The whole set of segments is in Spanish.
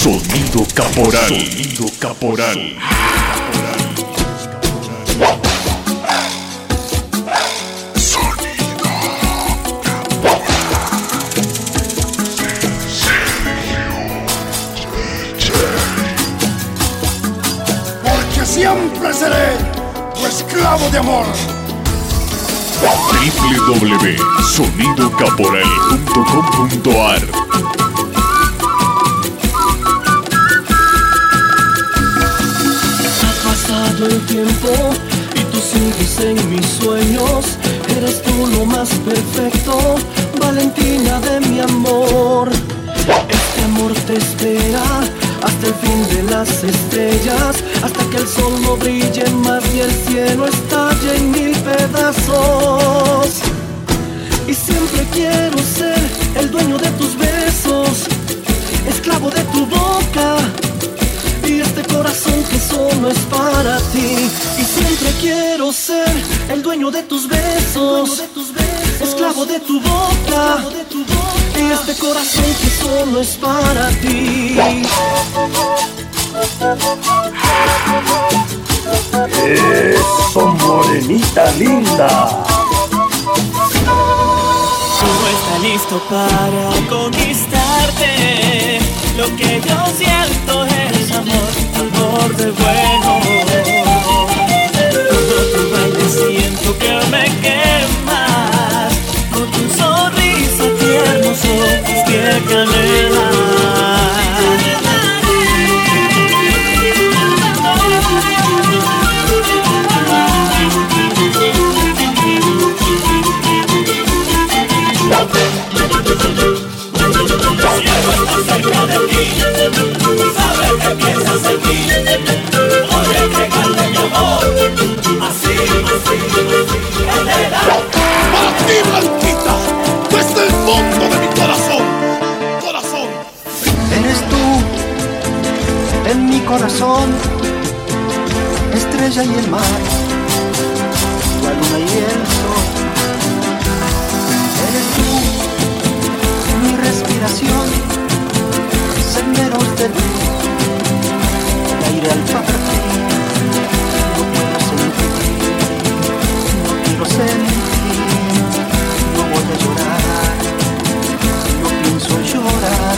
Sonido Caporal. Sonido Caporal. Porque siempre seré tu esclavo de amor. www.sonidocaporal.com.ar. Ha pasado el tiempo y tú sigues en mis sueños. Eres tú lo más perfecto, Valentina de mi amor. Este amor te espera hasta el fin de las estrellas, hasta que el sol no brille más y el cielo estalle en mil pedazos. Y siempre quiero ser el dueño de tus besos, esclavo de tu boca y este corazón que solo es para ti. Y siempre quiero ser el dueño de tus besos, esclavo de tu boca y este corazón que solo es para ti. Eso, morenita linda. Todo está listo para conquistarte. Lo que yo siento es amor, amor de bueno. Todo tu baile siento que me quemas, con tu sonrisa tierno ojos de canela. Cerca de ti, sabes que piensas en mí. Voy a entregarle mi amor, así, candela. Para ti, Blanquita, desde el fondo de mi corazón. Eres tú, en mi corazón, estrella y el mar, la luna y el sol. Eres tú, mi respiración, senderos de luz, el aire al partir. No puedo sentir, no quiero sentir, no voy a llorar, no pienso llorar.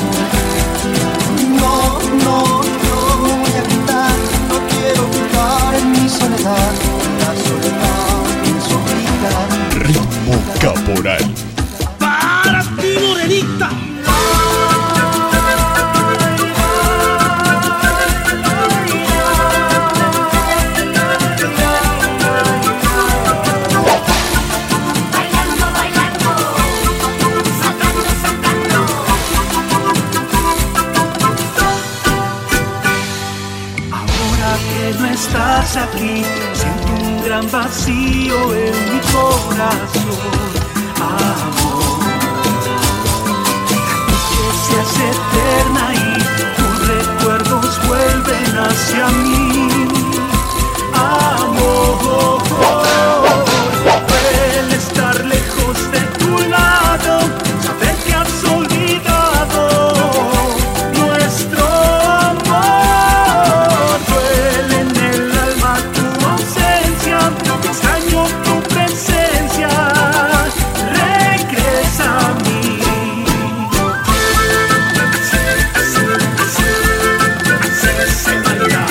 No voy a gritar, no quiero gritar en mi soledad. La soledad pienso gritar. Ritmo Caporal. Para ti, morenita. Estás aquí, siento un gran vacío en mi corazón, amor. Que seas eterna y tus recuerdos vuelven hacia mí, amor. El estar lejos de tu lado, saber que has olvidado nuestro amor. Duele en el alma tu ausencia, extraño tu presencia, regresa a mí. Se baila.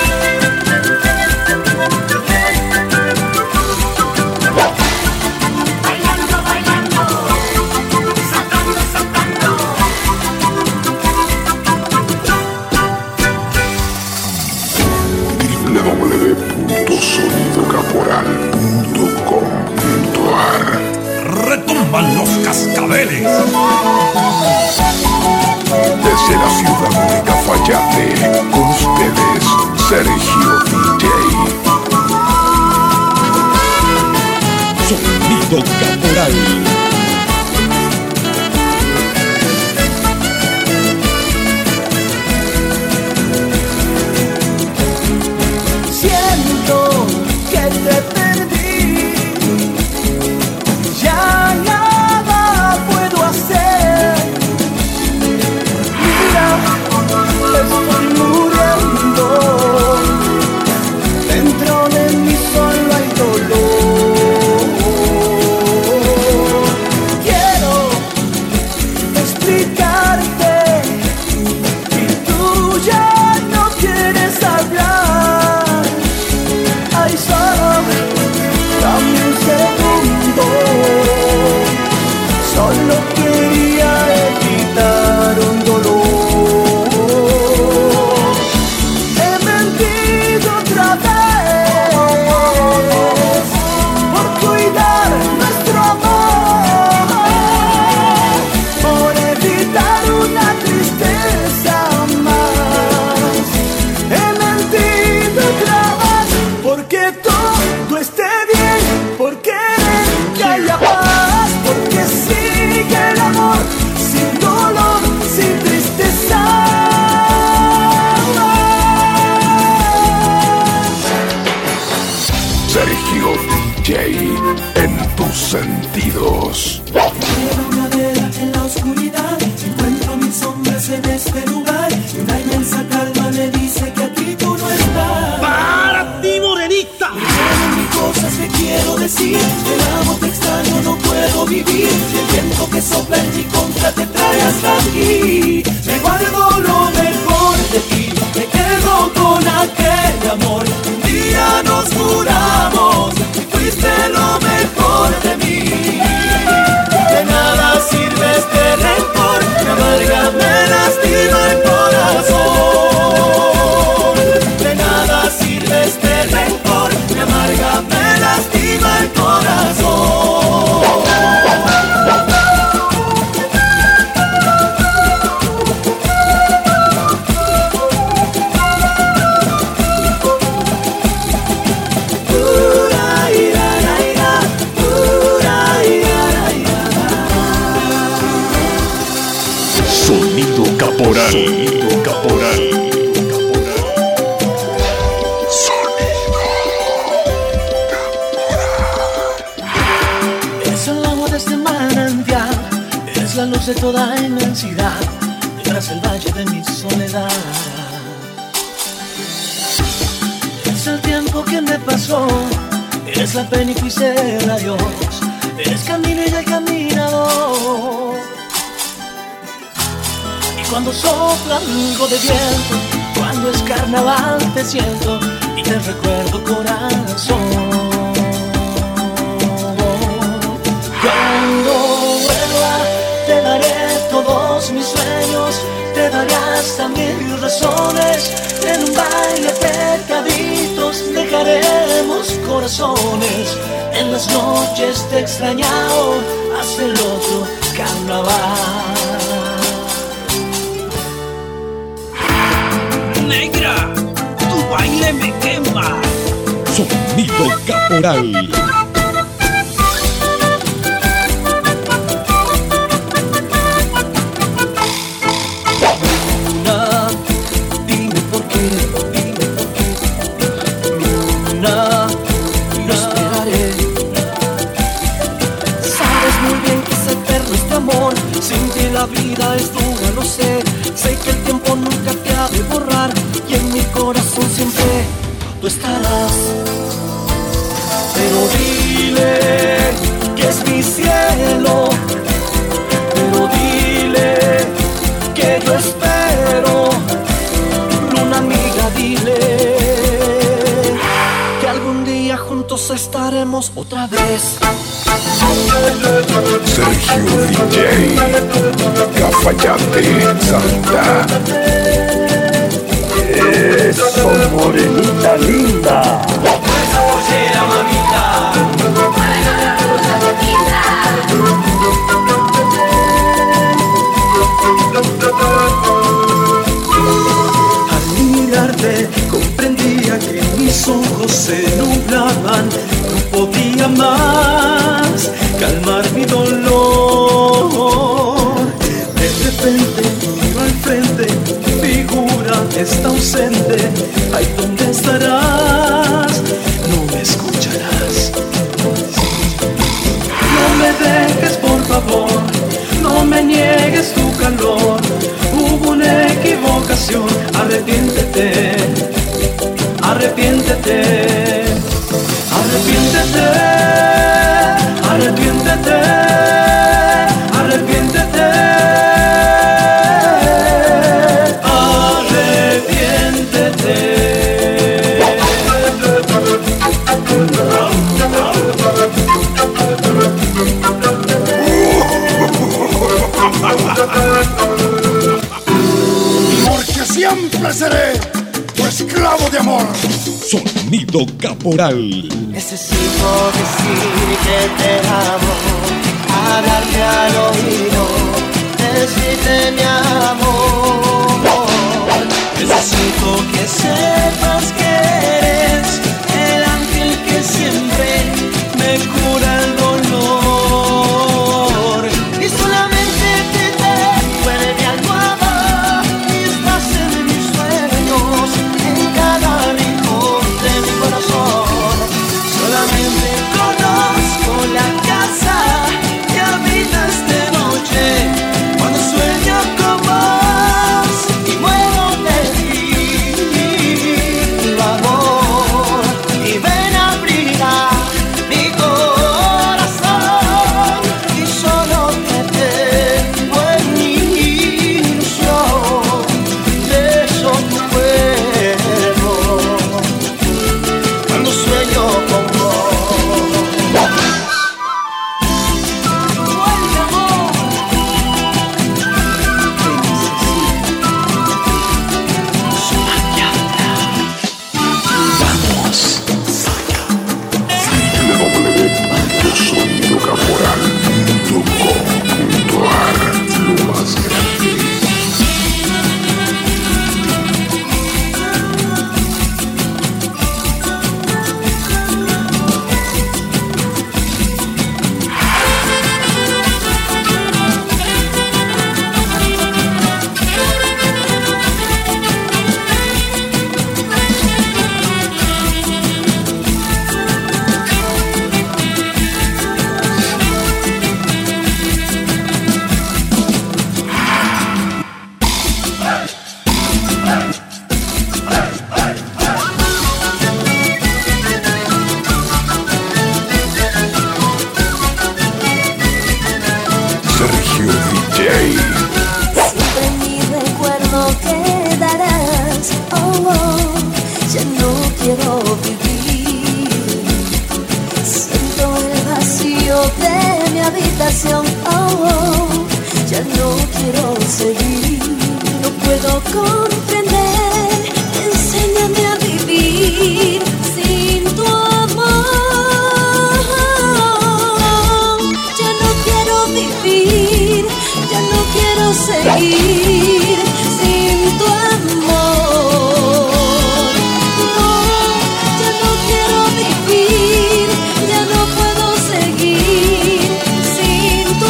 www.sonidocaporal.com.ar. Retumban los cascabeles. Desde la ciudad de Cafayate, con ustedes, Sergio DJ. Sonido Caporal. Siento que te perdí, ya nada puedo hacer. Mira explicarte y tú ya no quieres hablar. Ay, Sam, dame un segundo, solo quería evitar un dolor. He mentido otra vez por cuidar nuestro amor, por evitar una tristeza más. He mentido otra vez porque todo esté bien, porque que haya paz, porque sigue el amor sin dolor, sin tristeza. Sergio DJ en tus sentidos. Llevo una vela en la oscuridad, encuentro mil sombras en este lugar, y una inmensa calma me dice que aquí tú no estás. ¡Para ti, morenita! Tienen mil cosas que quiero decir, te amo, te extraño, no puedo vivir, y el viento que sopla en mi contra te trae hasta aquí. Me guardo lo mejor de ti, me quedo con aquel amor, un día nos juramos, y fuiste lo mejor de mí. De nada sirve este rencor, me amarga, me lastima el corazón. De nada sirve este rencor, me amarga, me lastima el corazón. Sonido Caporal. Sonido Caporal. Es el agua de este manantial, es la luz de toda inmensidad, detrás del valle de mi soledad. Es el tiempo que me pasó, eres la pena y fuiste el adiós, eres camino y el caminador. Y cuando sopla algo de viento, cuando es carnaval te siento y te recuerdo, corazón. Cuando vuelva te daré todos mis sueños, te daré hasta mil razones, en un baile pecaditos dejaremos corazones, en las noches te he extrañado hasta el otro carnaval. ¡Negra! ¡Tu baile me quema! Sonido Caporal. Luna, dime por qué, Luna, lo esperaré. Sabes muy bien que es eterno este amor, sin ti la vida es dura, lo sé. Sé que el tiempo nunca te ha de borrar, y en mi corazón siempre tú estarás. Pero dile que es mi cielo, pero dile que yo espero. Luna amiga, dile que algún día juntos estaremos otra vez. Sergio DJ Cafayate Santa. Eso, morenita linda. ¡Esa pollera, mamita! Al mirarte comprendía que mis ojos se nublaban, no podía más calmar mi dolor. De repente miro al frente, tu figura está ausente. Ay, ¿dónde estarás? No me escucharás. No me dejes, por favor, no me niegues tu calor. Hubo una equivocación, arrepiéntete, arrepiéntete, arrepiéntete, arrepiéntete, arrepiéntete. siempre seré tu esclavo de amor. Sonido Caporal. Necesito decir que te amo, hablarte al oído, decirte mi amor. Necesito que sepas que eres el ángel que siempre me cura el dolor. Y solamente te tengo en mi almohada y estás en mis sueños, en cada rincón de mi corazón. Solamente conozco la casa que habitas de noche cuando sueño con vos y muero de ti, amor. Y ven a abrigar mi corazón y solo te tengo en mi ilusión. Beso tu cuerpo cuando sueño con vos. Vuelve, amor, te necesito. www.sonidocaporal.com.ar. Lo más grande. Sergio DJ. Siempre en mi recuerdo quedarás. Oh, oh, ya no quiero vivir. Siento el vacío de mi habitación. Oh, oh, ya no quiero seguir. No puedo comprender. Enséñame a vivir sin tu amor. Ya no quiero vivir. Ya no quiero seguir sin tu amor. No, ya no quiero vivir. Ya no puedo seguir sin tu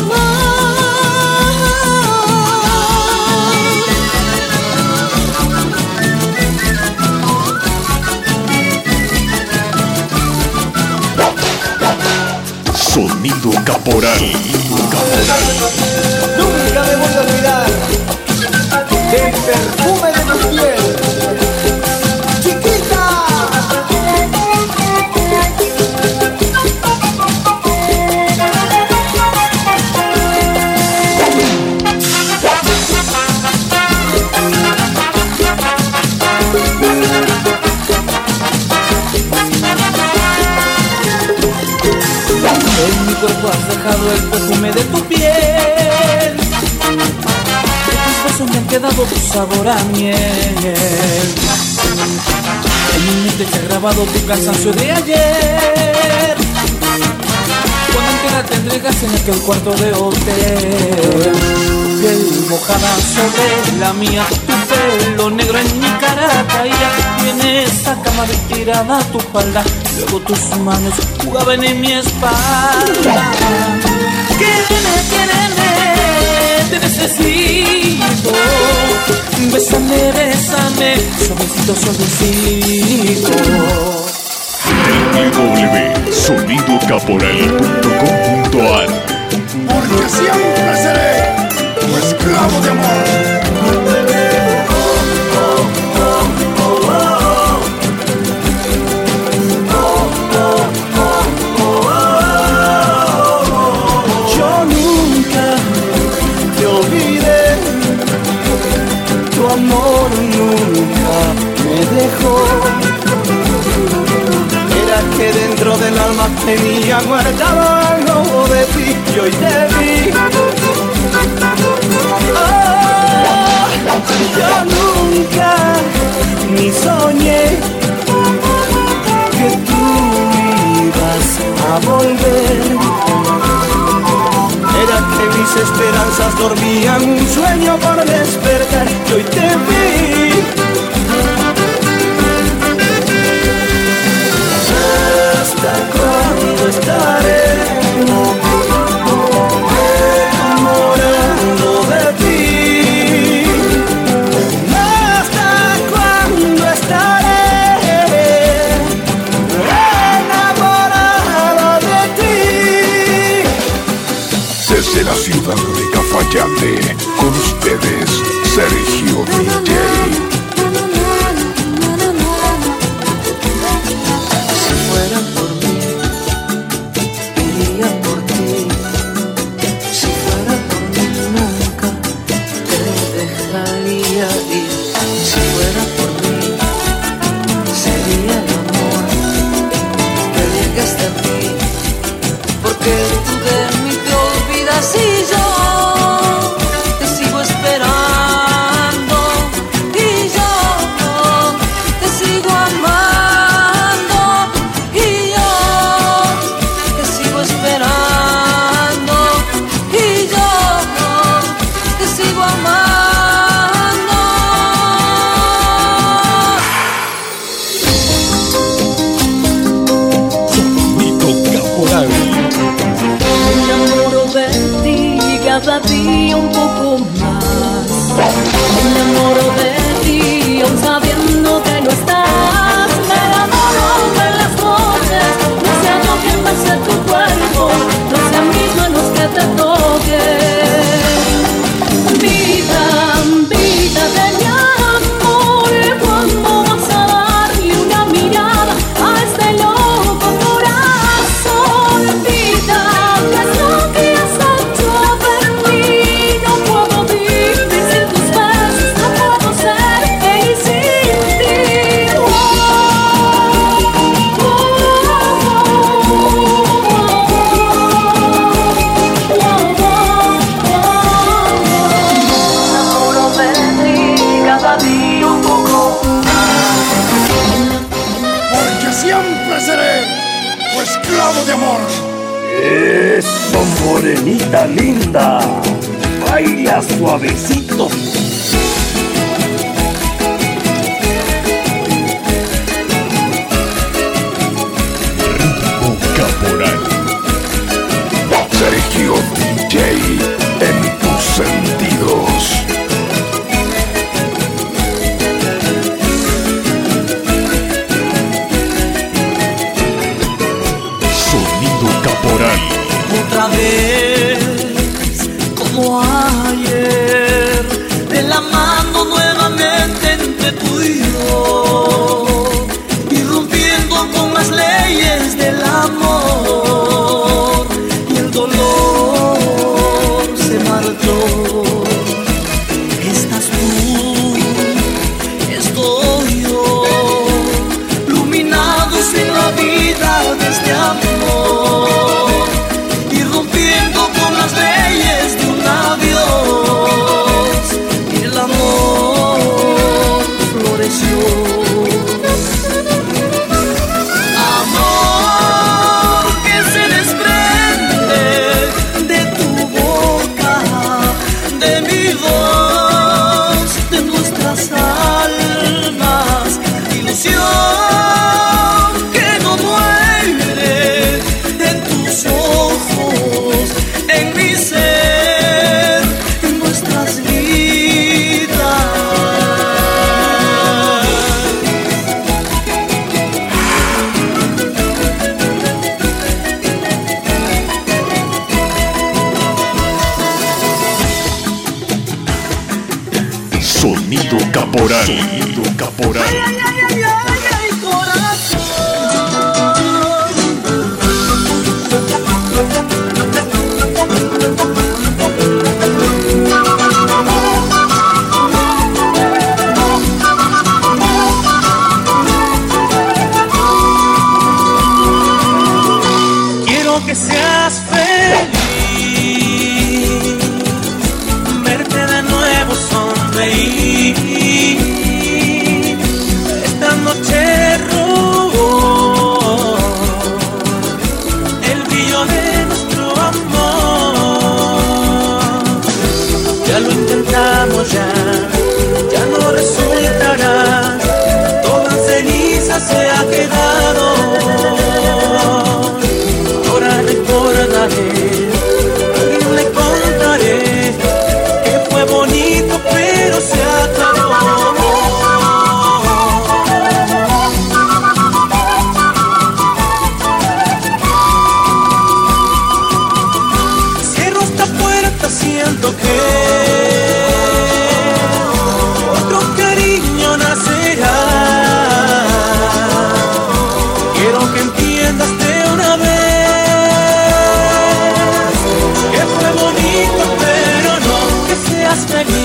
Sonido Caporal. Nunca me voy a olvidar del perfume de tu piel, chiquita. En mi cuerpo has dejado el perfume de tu piel. De tus besos me han quedado tu sabor a miel. En mi mente se ha grabado tu cansancio de ayer. Cuando entera te entregas en aquel cuarto de hotel. Tu piel mojada sobre la mía, tu pelo negro en mi cara caía. Y en esa cama retirada tu falda, luego tus manos jugaban en mi espalda. Quédeme, te necesito. Bésame, bésame, suavecito, suavecito. www.sonidocaporal.com.ar. Porque siempre seré tu esclavo de amor. Yo nunca te olvidé, tu amor nunca me dejó. Era que dentro del alma tenía guardado algo de ti y hoy te vi. Oh, yo nunca mis esperanzas dormían un sueño por despertar y hoy te vi. ¿Hasta cuándo estaré enamorado de ti? ¿Hasta cuándo estaré enamorado de ti? Desde la ciudad de Cafayate, con ustedes, Sergio DJ. Si fuera por mí, iría por ti. Si fuera por mí, nunca te dejaría ir. Si fuera por mí, sería el amor que llegue hasta ti. Porque tú de mí te olvidas y yo te sigo esperando. Y yo te sigo amando. Y yo te sigo esperando. Y yo te sigo amando. Sonido Caporal. Me enamoro de ti cada día un poco más. Me enamoro de ti aún sabiendo que no estás. Me enamoro de las noches, no sé a lo que pase tu cuerpo, no sé a mis manos que te toquen. Vida, vida de mi amor, ¿cuándo vas a darle una mirada a este loco corazón? Vida, ¿qué es lo que has hecho de mí? No puedo vivir sin tus besos, no puedo ser feliz sin ti. Enamoro de ti cada día un poco. Porque siempre seré tu esclavo de amor. Eso, morenita linda, baila suavecito. Ritmo Caporal. Sergio DJ en tus sentidos. Sonido Caporal. Otra vez, como ayer, de la mano nuevamente entre tú y yo, irrumpiendo con las leyes del amor, y el dolor se marchó. Estás tú, estoy yo, iluminados en la vida de este amor, irrumpiendo con las leyes de un adiós, y el amor floreció. Amor que se desprende de tu boca, de mi voz, de nuestras almas, ilusión que no muere en tus ojos, en mi ser, en nuestras vidas. Sonido Caporal. Sonido Caporal. Quiero que seas feliz, verte de nuevo sonreír. Esta noche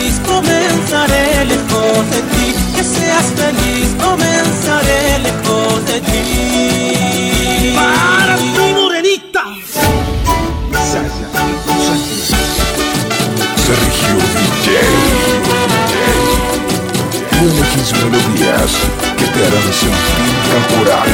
feliz, comenzaré lejos de ti. Que seas feliz, comenzaré lejos de ti. ¡Para ti, morenita! Sergio DJ. Tú eliges melodías que te harán sentir temporal.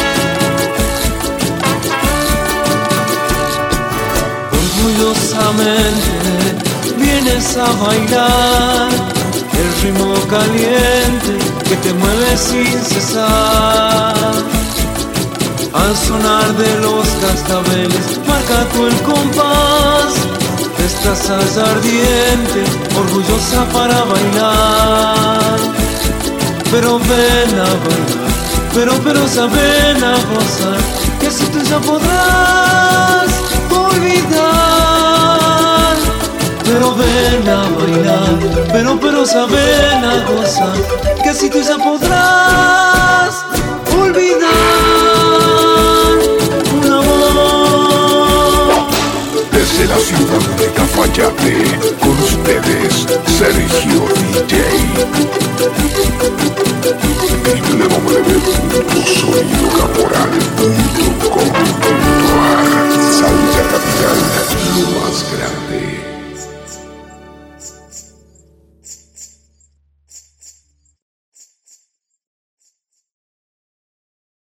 Orgullosamente vienes a bailar el ritmo caliente que te mueve sin cesar. Al sonar de los cascabeles marca tú el compás de esta salsa ardiente, orgullosa para bailar. Pero ven a bailar, pero ven a gozar, que así tú ya podrás olvidar. Pero ven a bailar, pero ven a gozar, que así tú ya podrás olvidar un amor. Desde la ciudad de Cafayate, con ustedes, Sergio